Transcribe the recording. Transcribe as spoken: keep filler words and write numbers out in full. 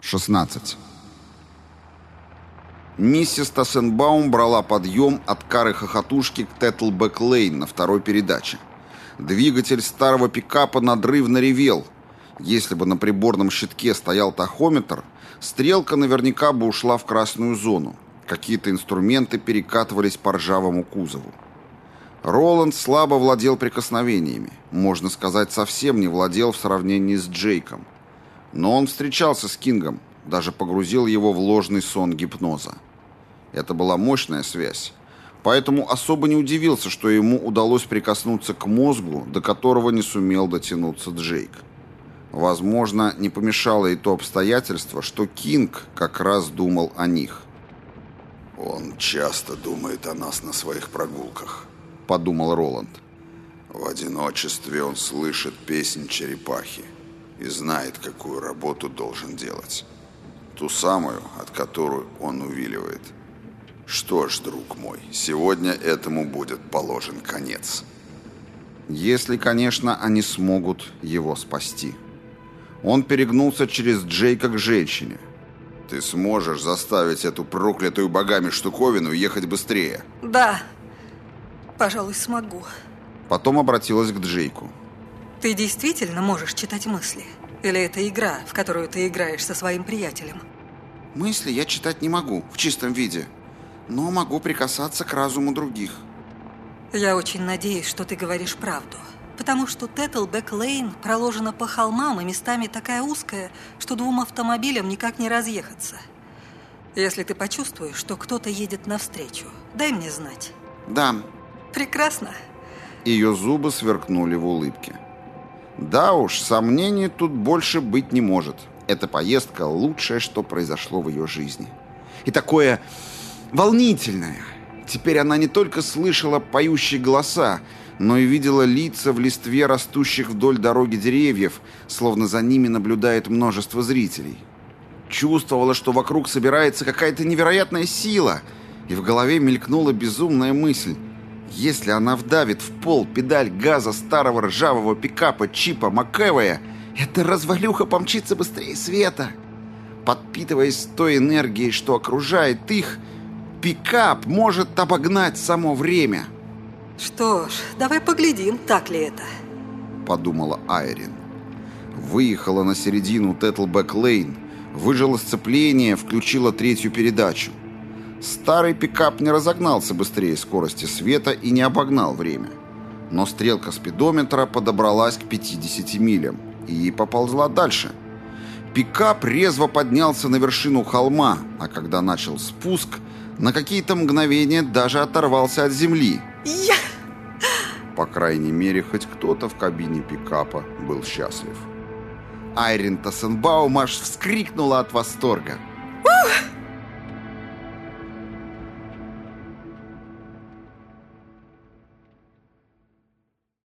шестнадцать. Миссис Тассенбаум брала подъем от Кары-Хохотушки к Теттлбэк-Лейн на второй передаче. Двигатель старого пикапа надрывно ревел. Если бы на приборном щитке стоял тахометр, стрелка наверняка бы ушла в красную зону. Какие-то инструменты перекатывались по ржавому кузову. Роланд слабо владел прикосновениями. Можно сказать, совсем не владел в сравнении с Джейком. Но он встречался с Кингом, даже погрузил его в ложный сон гипноза. Это была мощная связь, поэтому особо не удивился, что ему удалось прикоснуться к мозгу, до которого не сумел дотянуться Джейк. Возможно, не помешало и то обстоятельство, что Кинг как раз думал о них. «Он часто думает о нас на своих прогулках», — подумал Роланд. «В одиночестве он слышит песнь черепахи и знает, какую работу должен делать. Ту самую, от которой он увиливает. Что ж, друг мой, сегодня этому будет положен конец». Если, конечно, они смогут его спасти. Он перегнулся через Джейка к женщине. «Ты сможешь заставить эту проклятую богами штуковину ехать быстрее?» «Да, пожалуй, смогу». Потом обратилась к Джейку. «Ты действительно можешь читать мысли? Или это игра, в которую ты играешь со своим приятелем?» «Мысли я читать не могу в чистом виде, но могу прикасаться к разуму других». «Я очень надеюсь, что ты говоришь правду, потому что Теттлбэк-Лейн проложена по холмам и местами такая узкая, что двум автомобилям никак не разъехаться. Если ты почувствуешь, что кто-то едет навстречу, дай мне знать». «Да». «Прекрасно». Ее зубы сверкнули в улыбке. «Да уж, сомнений тут больше быть не может. Эта поездка – лучшее, что произошло в ее жизни. И такое волнительное. Теперь она не только слышала поющие голоса, но и видела лица в листве растущих вдоль дороги деревьев, словно за ними наблюдает множество зрителей. Чувствовала, что вокруг собирается какая-то невероятная сила, и в голове мелькнула безумная мысль. Если она вдавит в пол педаль газа старого ржавого пикапа Чипа МакЭвоя, эта развалюха помчится быстрее света. Подпитываясь той энергией, что окружает их, пикап может обогнать само время. «Что ж, давай поглядим, так ли это», — подумала Айрин. Выехала на середину Теттлбэк-Лейн, выжила сцепление, включила третью передачу. Старый пикап не разогнался быстрее скорости света и не обогнал время. Но стрелка спидометра подобралась к пятидесяти милям и поползла дальше. Пикап резво поднялся на вершину холма, а когда начал спуск, на какие-то мгновения даже оторвался от земли. «Я...» По крайней мере, хоть кто-то в кабине пикапа был счастлив. Айрин Тассенбаум аж вскрикнула от восторга. «Ух!»